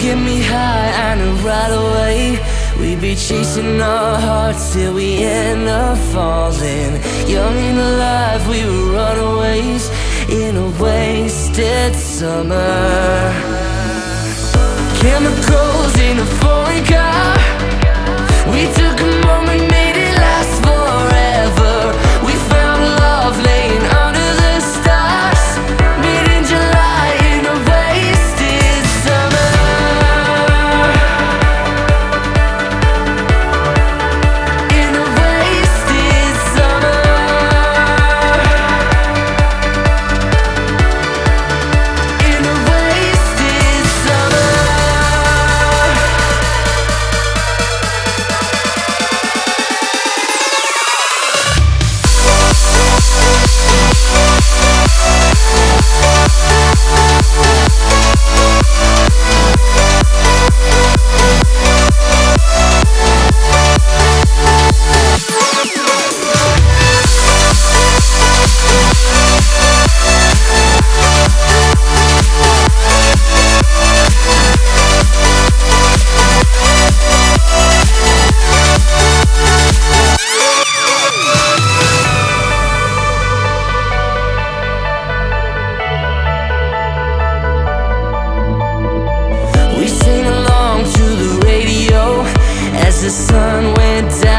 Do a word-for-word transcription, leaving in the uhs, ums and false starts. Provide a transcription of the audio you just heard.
get me high, I know right away we be chasing our hearts till we end up falling. Young and alive, we were runaways in a wasted summer. Chemicals in a foreign car. We took a moment, made it last forever. We found love laying under the stars. Made in July in a wasted summer. In a wasted summer. In a wasted summer. We sing along to the radio as the sun went down.